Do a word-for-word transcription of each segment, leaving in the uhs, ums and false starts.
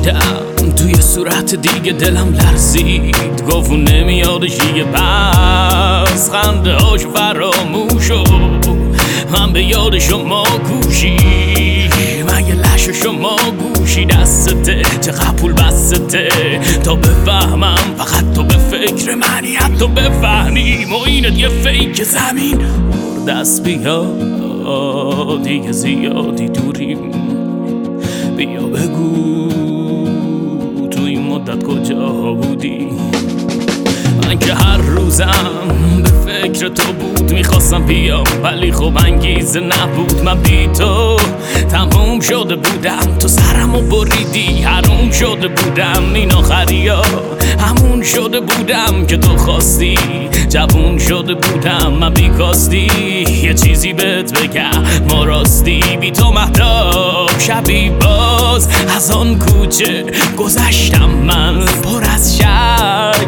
دیدم توی صورت دیگه دلم لرزید، گفت نمیادش دیگه پس خنده هاش فراموش و من به یاد شما کوشی، من یه لش شما گوشی دستته چقدر پول بسته تا بفهمم فقط تو به فکر منی، حتی بفهمی معینت یه فیک زمین دست بیا دیگه زیادی دوریم، بیا بگو تو این مدت کجا بودی. من که هر روزم به فکر تو بود، میخواستم بیام ولی خب انگیزه نبود. من بی تو تموم شده بودم، تو سرمو بریدی حروم شده بودم. این آخری ها همون شده بودم که تو خواستی، جوون شده بودم من بی کاستی. یه چیزی بهت بگم ما راستی بی تو مهتاب شبی باز از آن کوچه گذشتم من پر از شک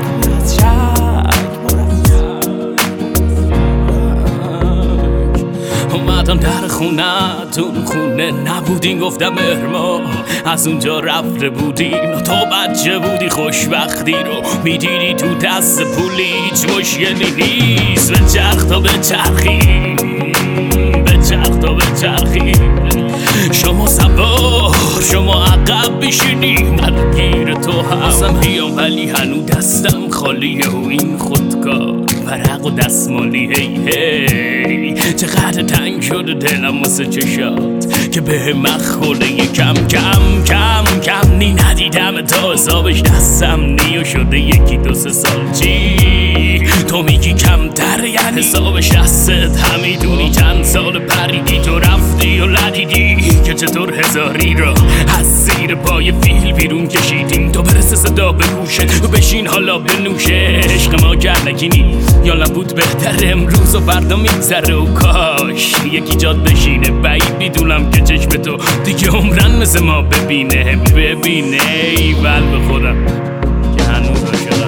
اومدم در خونتون، خونه نبودین گفتم مهرما از اونجا رفته بودین، تو بچه بودی خوشبختی رو میدیدی تو دست پولی، هیچ مشکلی نیست به چرخ تا به چرخی به چرخ تا به چرخی. شما سوار شما عقب بشینی من گیر تو هم بیام، ولی هنو دستم خالیه و این خودکار ورق و دستمالی. هی هی چقدر تنگ شده دلم واسه چشات که به مخوره کم کم کم کم نی ندیدم تا حسابش دستم نیو شده یکی دو سه سال. چی تو میگی کمتر یعنی حسابش دستت همیدونی چند سال پریدی تو رفتی و ندیدی که چطور هزاری رو از زیر پای فیل بیرون کشیدیم. تو برسه صدا به گوشه تو بشین حالا بنوشه، عشق ما گردکی نیست یا بود بهتر امروز و فردا میگذره و کاش یکی جاد بشینه. بعید میدونم که چشم تو دیگه عمرن مثل ما ببینه ببینه ایول به خودم که هنوز عاشقم.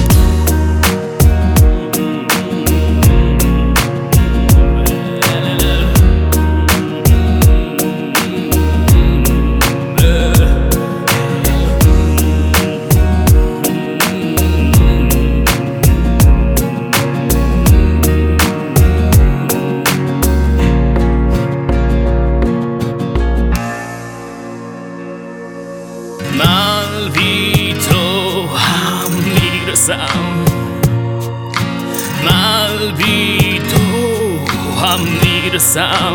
من بی تو هم میرسم، من بی تو هم میرسم،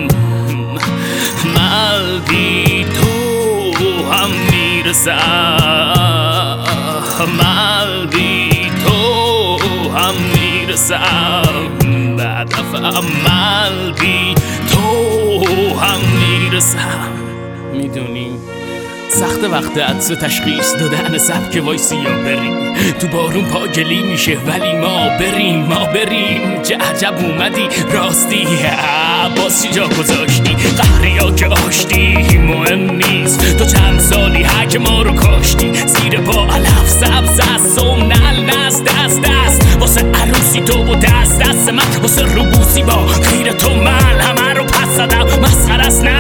من بی تو هم میرسم، من بی تو هم میرسم، بعد افهم من بی تو هم میرسم. میدونی سخت وقت عدس و تشخیص دادن سبک وایسی یا بریم تو بارون پاگلی میشه ولی ما بریم ما بریم. چه عجب اومدی راستی باز چی جا گذاشتی قهری ها که آشتی مهم نیست تو چند سالی حک ما رو کاشتی. زیر پا علف سبز از سمنل نست دست دست واسه عروسی تو و دست دست من واسه روبوسی با خیر تو من همه رو پس زدم مسخر است نه